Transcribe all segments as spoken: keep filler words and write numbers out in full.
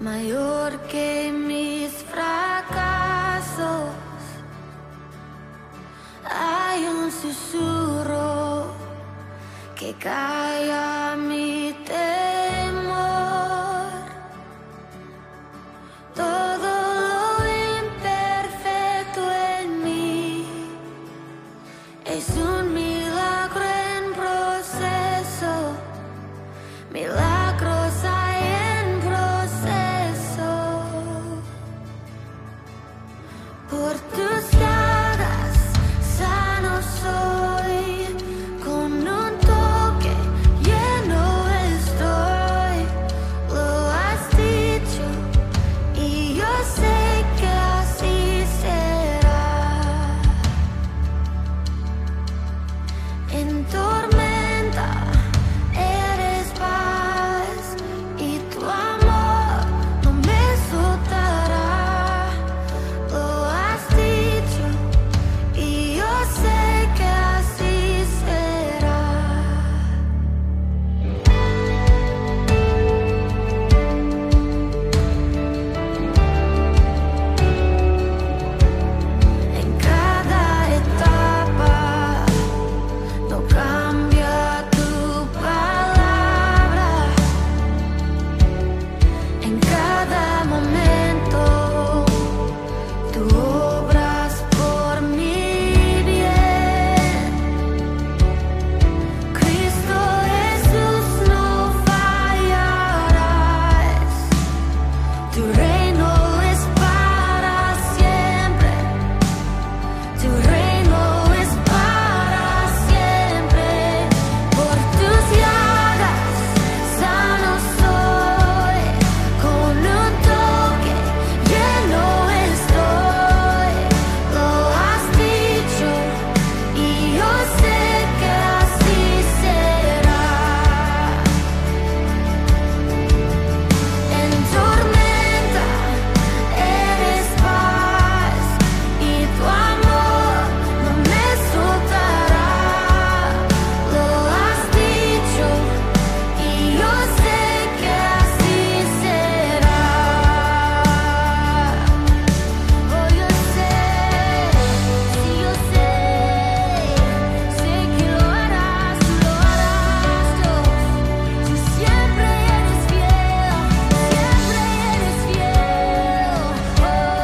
mayor que mis fracasos. Hay un susurro que calla mi temor. Todo lo imperfecto en mí es un milagro en proceso. Milagros hay en proceso. Por tus llagas sano soy, con un toque lleno estoy. Lo has dicho y yo sé que así será. En tormenta eres paz y tu amor no me soltará. Lo has dicho y yo sé que así será. En cada etapa no cambia tu palabra. En cada momento tú obras por mi bien. Cristo Jesús, no fallarás. Tu reino es para siempre. Tu reino es para siempre. Por tus llagas sano soy, con un toque lleno estoy. Lo has dicho y yo sé que así será. En tormenta eres paz y tu amor no me soltará. Lo has dicho y yo sé que así será. Oh, yo sé, sí, yo sé, sé que lo harás, lo harás, Dios. Tú siempre eres fiel, siempre eres fiel. Oh,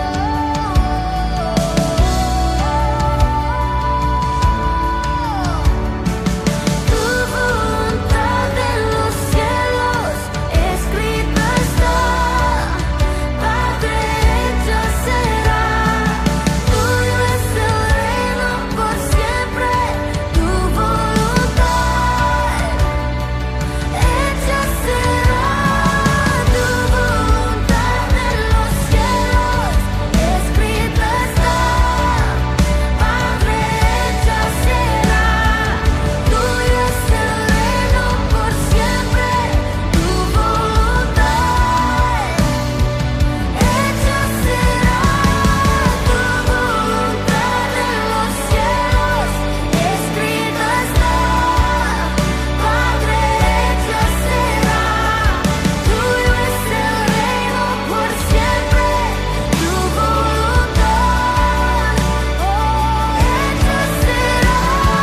tu voluntad en los cielos escrita está, Padre, hecha será. Tuyo es el reino por siempre, tu voluntad hecha será. Tu voluntad en los cielos escrita está, Padre, hecha será. Tuyo es el reino por siempre, tu voluntad hecha será. Tu voluntad en los cielos escrita está, Padre, hecha será. Tuyo es el reino por siempre, tu voluntad hecha será.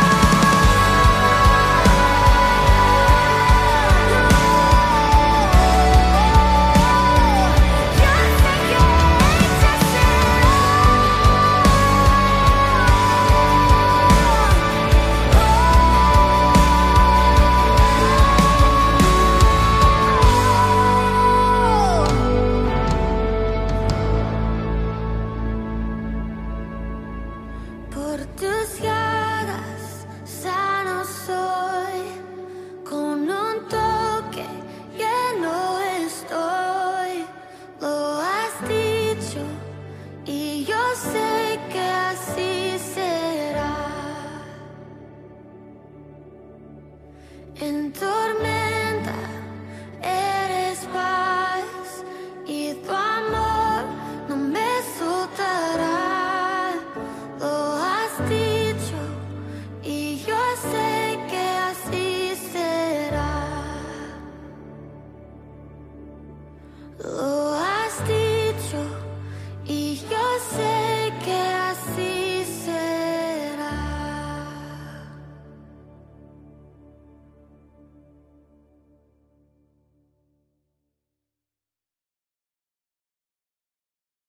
Ya sé que hecha será. Por tus